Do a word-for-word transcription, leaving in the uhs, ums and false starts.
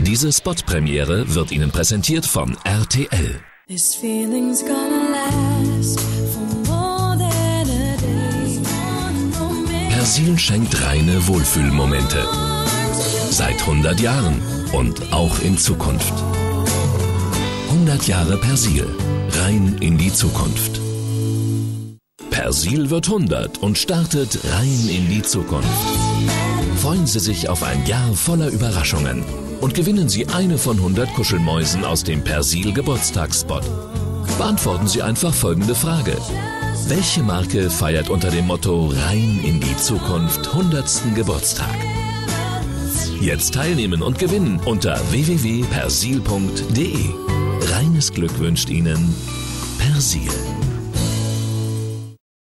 Diese Spot-Premiere wird Ihnen präsentiert von R T L. This feeling's gonna last for more than a day. Persil schenkt reine Wohlfühlmomente. Seit hundert Jahren und auch in Zukunft. hundert Jahre Persil. Rein in die Zukunft. Persil wird hundert und startet rein in die Zukunft. Freuen Sie sich auf ein Jahr voller Überraschungen und gewinnen Sie eine von hundert Kuschelmäusen aus dem Persil Geburtstagsspot. Beantworten Sie einfach folgende Frage. Welche Marke feiert unter dem Motto Rein in die Zukunft hundertsten Geburtstag? Jetzt teilnehmen und gewinnen unter w w w punkt persil punkt de. Reines Glück wünscht Ihnen Persil.